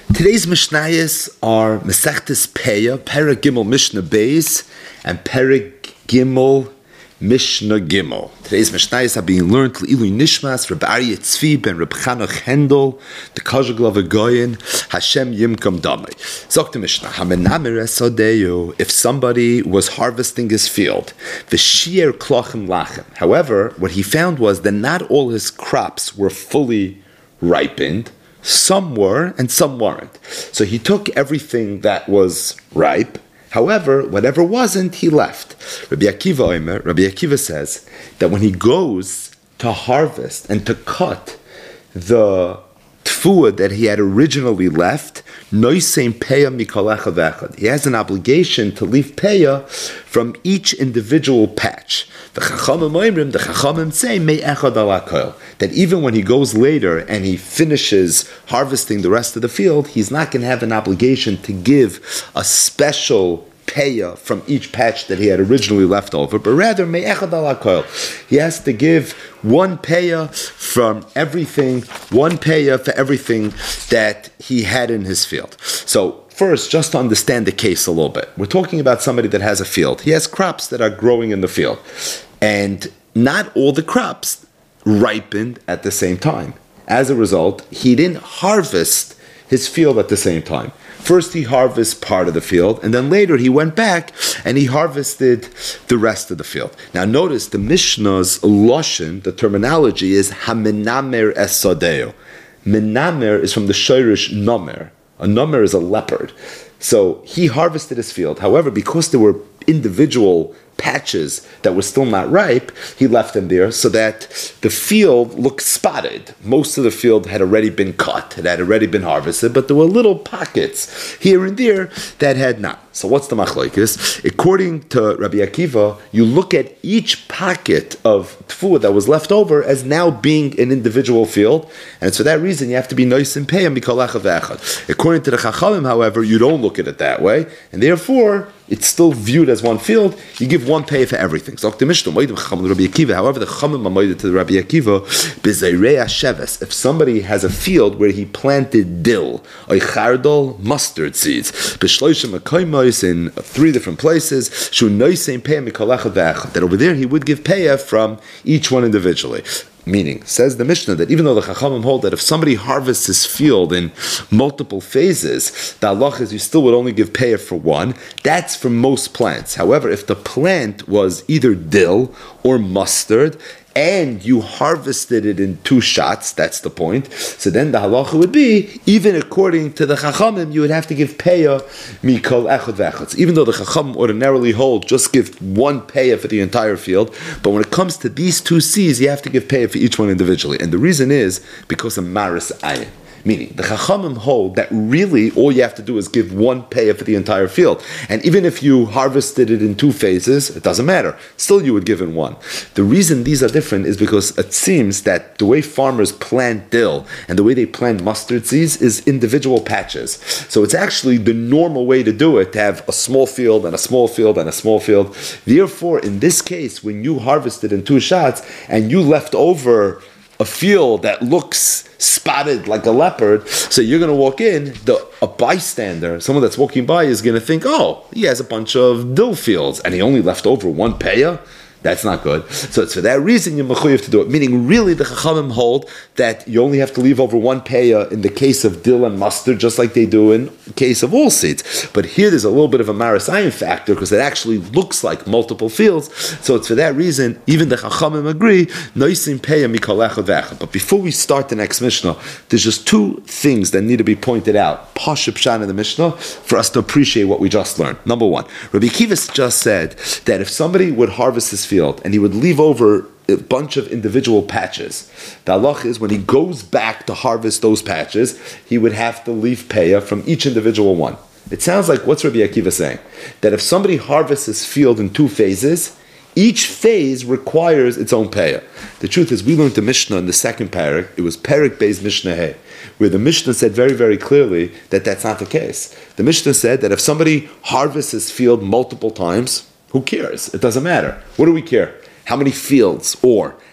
Today's Mishnayos are Masechtes Peah, Perek Gimel Mishnah Beis, and Perek Gimel Mishnah Gimel. Today's Mishnayos are being learned to Ilui Nishmas, Reb Aryeh Tzvi ben Reb Chanoch Hendel, the Kazhaglav Goyen, Hashem Yimkom Damei. Zok the Mishnah, Hamenamer Esodeyu, if somebody was harvesting his field, V'shier Klochim Lachem. However, what he found was that not all his crops were fully ripened. Some were and some weren't. So he took everything that was ripe. However, whatever wasn't, he left. Rabbi Akiva says that when he goes to harvest and to cut the tfuah that he had originally left, he has an obligation to leave peah from each individual patch. The Chachamim say that even when he goes later and he finishes harvesting the rest of the field, he's not going to have an obligation to give a special peah from each patch that he had originally left over, but rather he has to give one peah from everything, one peah for everything that he had in his field. So first, just to understand the case a little bit, we're talking about somebody that has a field. He has crops that are growing in the field, and not all the crops ripened at the same time. As a result, he didn't harvest his field at the same time. First he harvested part of the field, and then later he went back and he harvested the rest of the field. Now notice the Mishnah's lashon, the terminology is hamenamer esadeo. Menamer is from the shoirish nomer. A nomer is a leopard. So he harvested his field. However, because there were individual patches that were still not ripe, he left them there so that the field looked spotted. Most of the field had already been cut, it had already been harvested, but there were little pockets here and there that had not. So what's the machlokes? According to Rabbi Akiva, you look at each pocket of tfuah that was left over as now being an individual field, and for that reason you have to be nice and pay him. According to the Chachamim, however, you don't look at it that way, and therefore it's still viewed as one field. You give one pay for everything. So the Mishnah, however, the Chachamim are to the Rabbi Akiva, if somebody has a field where he planted dill, chardol, mustard seeds, in 3 different places, that over there he would give payah from each one individually. Meaning, says the Mishnah, that even though the Chachamim hold that if somebody harvests his field in multiple phases, the halach is you still would only give payah for one. That's for most plants. However, if the plant was either dill or mustard, and you harvested it in 2 shots, that's the point. So then the halacha would be, even according to the Chachamim, you would have to give payah mikol echad v'echad. Even though the Chachamim ordinarily hold, just give one payah for the entire field, but when it comes to these 2 seeds, you have to give payah for each one individually. And the reason is because of maris ayin. Meaning, the Chachamim hold that really all you have to do is give one payah for the entire field. And even if you harvested it in 2 phases, it doesn't matter. Still you would give in one. The reason these are different is because it seems that the way farmers plant dill and the way they plant mustard seeds is individual patches. So it's actually the normal way to do it, to have a small field and a small field and a small field. Therefore, in this case, when you harvested in 2 shots and you left over a field that looks spotted like a leopard, so you're going to walk in, a bystander, someone that's walking by, is going to think, oh, he has a bunch of dill fields, and he only left over one payah? That's not good. So it's for that reason you're mechuyev to do it. Meaning, really, the Chachamim hold that you only have to leave over one payah in the case of dill and mustard, just like they do in the case of all seeds. But here there's a little bit of a marasayan factor because it actually looks like multiple fields. So it's for that reason, even the Chachamim agree, noisim payah mikol echad v'echad. But before we start the next Mishnah, there's just 2 things that need to be pointed out, Pashup Shan in the Mishnah, for us to appreciate what we just learned. Number 1, Rabbi Akiva just said that if somebody would harvest his field and he would leave over a bunch of individual patches, the halach is when he goes back to harvest those patches, he would have to leave payah from each individual one. It sounds like, what's Rabbi Akiva saying? That if somebody harvests his field in 2 phases, each phase requires its own payah. The truth is, we learned the Mishnah in the second parak. It was Perek Beis Mishnah Hey, where the Mishnah said very, very clearly that that's not the case. The Mishnah said that if somebody harvests his field multiple times, who cares? It doesn't matter. What do we care? How many fields or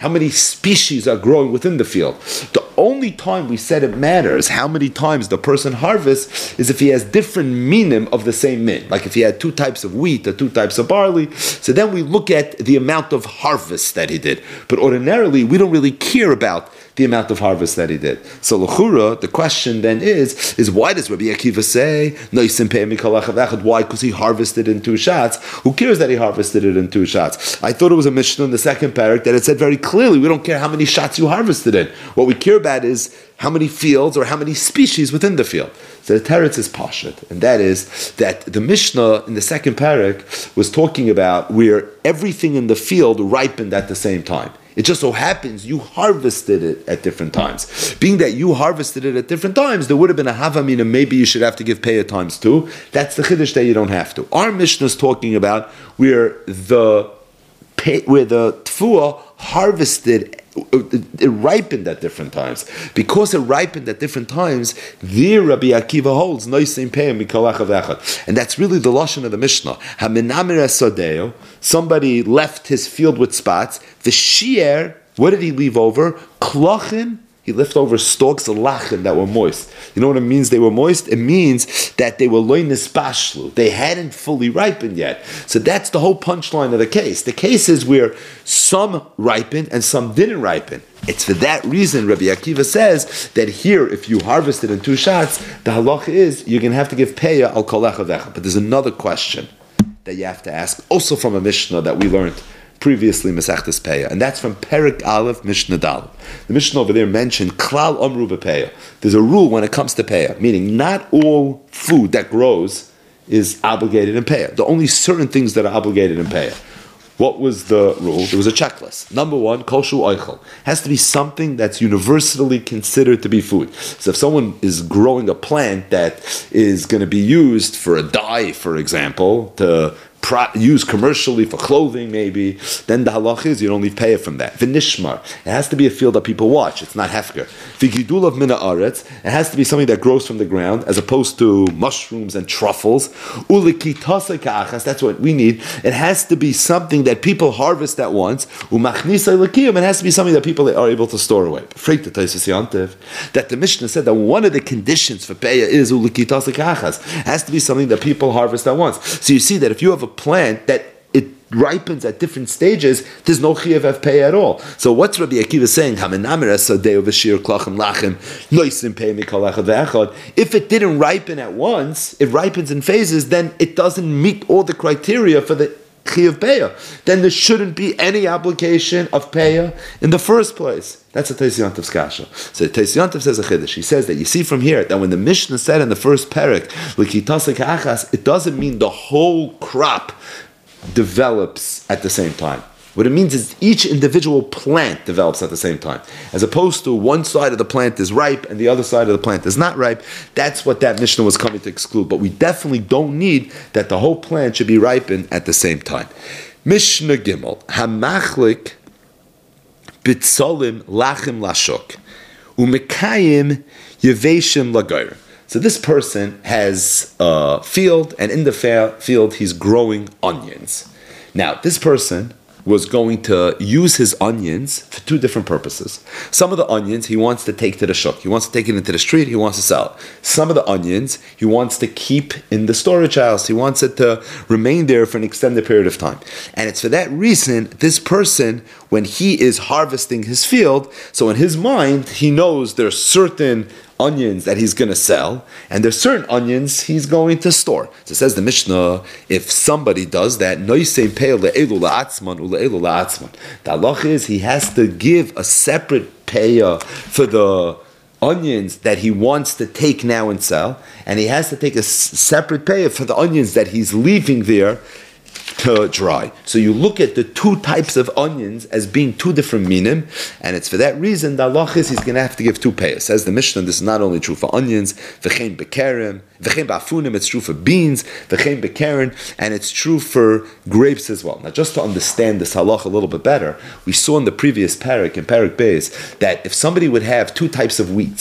how many species are growing within the field. The only time we said it matters how many times the person harvests is if he has different minim of the same min. Like if he had 2 types of wheat or 2 types of barley, so then we look at the amount of harvest that he did. But ordinarily, we don't really care about the amount of harvest that he did. So l'chura, the question then is why does Rabbi Akiva say why? Because he harvested in 2 shots. Who cares that he harvested it in 2 shots? I thought it was a Mishnah in the second parak that it said very clearly, we don't care how many shots you harvested in. What we care about is how many fields or how many species within the field. So the teretz is pashut, and that is that the Mishnah in the second parak was talking about where everything in the field ripened at the same time. It just so happens you harvested it at different times. Being that you harvested it at different times, there would have been a havamina, maybe you should have to give payah times 2. That's the chiddush that you don't have to. Our Mishnah is talking about where the tfuah harvested, it ripened at different times. Because it ripened at different times, there Rabbi Akiva holds noisim payim mikol echad echad, and that's really the lashon of the Mishnah. Hamenamir esadeo, somebody left his field with spots. The shiur, what did he leave over? Klochin. He left over stalks of lachin that were moist. You know what it means they were moist? It means that they were loinis bashlu. They hadn't fully ripened yet. So that's the whole punchline of the case. The case is where some ripened and some didn't ripen. It's for that reason Rabbi Akiva says that here, if you harvested in 2 shots, the halacha is you're going to have to give payah al kol echad echad. But there's another question that you have to ask, also from a Mishnah that we learned previously, Masechtas Peah, and that's from Perik Aleph Mishnah Daled. The Mishnah over there mentioned Klal Amru B'Peah. There's a rule when it comes to Peah, meaning not all food that grows is obligated in Peah. There are only certain things that are obligated in Peah. What was the rule? There was a checklist. Number 1, kol shu oichel. Has to be something that's universally considered to be food. So if someone is growing a plant that is going to be used for a dye, for example, to use commercially for clothing, maybe, then the halach is you don't leave payah from that. V'nishmar, it has to be a field that people watch. It's not hefker. V'gidul of mina aretz, it has to be something that grows from the ground, as opposed to mushrooms and truffles. Ulikitasa ka'achas, that's what we need. It has to be something that people harvest at once. Umachnisa lekiyum, it has to be something that people are able to store away. That the Mishnah said that one of the conditions for payah is ulikitasa ka'achas. It has to be something that people harvest at once. So you see that if you have a plant that it ripens at different stages, there's no chiyuv of pay at all. So what's Rabbi Akiva saying? If it didn't ripen at once, it ripens in phases, then it doesn't meet all the criteria for the chiyuv payah. Then there shouldn't be any application of payah in the first place. That's a Teis Yontov's kasha. So Teis Yontov says a chiddush. He says that you see from here that when the Mishnah said in the first parak, "L'kitasa ka'achas," it doesn't mean the whole crop develops at the same time. What it means is each individual plant develops at the same time, as opposed to one side of the plant is ripe and the other side of the plant is not ripe. That's what that Mishnah was coming to exclude. But we definitely don't need that the whole plant should be ripened at the same time. Mishnah Gimel Hamachlik Bitzolim Lachim Lashok Umekayim Yeveshim Lagair. So this person has a field, and in the field he's growing onions. Now, this person was going to use his onions for 2 different purposes. Some of the onions he wants to take to the shuk. He wants to take it into the street, he wants to sell it. Some of the onions he wants to keep in the storage house. He wants it to remain there for an extended period of time. And it's for that reason, this person, when he is harvesting his field, so in his mind, he knows there are certain onions that he's going to sell, and there's certain onions he's going to store. So it says the Mishnah, if somebody does that, the halach is he has to give a separate payah for the onions that he wants to take now and sell, and he has to take a separate payah for the onions that he's leaving there to dry. So you look at the 2 types of onions as being 2 different minim, and it's for that reason the halach is he's going to have to give 2 payas. Says the Mishnah, this is not only true for onions, v'chein bekarim, v'chein ba'afunim, it's true for beans, v'chein bekarin, and it's true for grapes as well. Now, just to understand this halach a little bit better, we saw in the previous parak, in Parak Beis, that if somebody would have 2 types of wheats,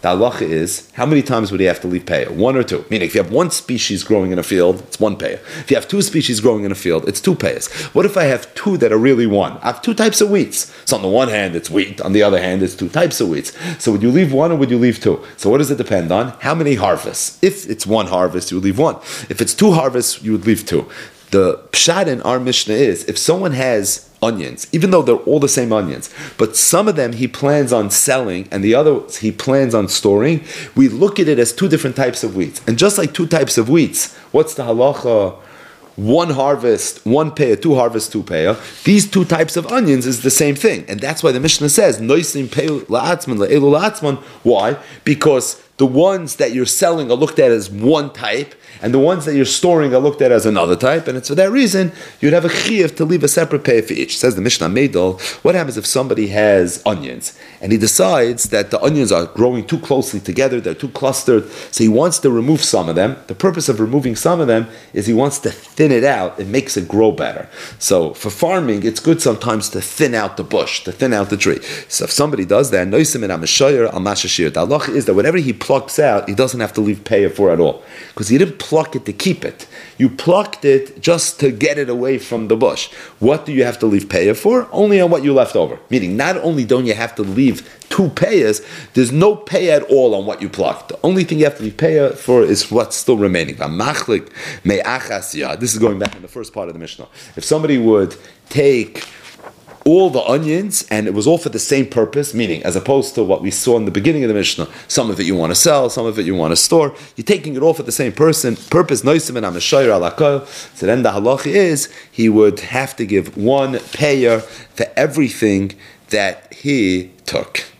the halacha is, how many times would he have to leave payah? 1 or 2? Meaning, if you have one species growing in a field, it's 1 payah. If you have 2 species growing in a field, it's 2 payahs. What if I have 2 that are really 1? I have 2 types of wheats. So on the one hand, it's wheat. On the other hand, it's 2 types of wheats. So would you leave 1 or would you leave 2? So what does it depend on? How many harvests? If it's 1 harvest, you would leave 1. If it's 2 harvests, you would leave 2. The pshat in our Mishnah is, if someone has onions, even though they're all the same onions, but some of them he plans on selling and the others he plans on storing, we look at it as 2 different types of wheats. And just like 2 types of wheats, what's the halacha? 1 harvest, 1 payah, 2 harvest, 2 payah. These 2 types of onions is the same thing. And that's why the Mishnah says, Noisim payah la'atzman, la'elu la'atzman. Why? Because the ones that you're selling are looked at as 1 type, and the ones that you're storing are looked at as another type, and it's for that reason you'd have a chiyuv to leave a separate payah for each. Says the Mishnah Meidol, what happens if somebody has onions, and he decides that the onions are growing too closely together, they're too clustered, so he wants to remove some of them. The purpose of removing some of them is he wants to thin it out, it makes it grow better. So for farming, it's good sometimes to thin out the bush, to thin out the tree. So if somebody does that, the halacha is that whatever he plucks out, he doesn't have to leave payah for at all, because he didn't pluck it to keep it. You plucked it just to get it away from the bush. What do you have to leave payah for? Only on what you left over. Meaning, not only don't you have to leave 2 payahs, there's no payah at all on what you plucked. The only thing you have to leave payah for is what's still remaining. This is going back in the first part of the Mishnah. If somebody would take all the onions, and it was all for the same purpose, meaning, as opposed to what we saw in the beginning of the Mishnah, some of it you want to sell, some of it you want to store, you're taking it all for the same purpose, noisim and amashayr alakol. So then the halacha is, he would have to give 1 payah for everything that he took.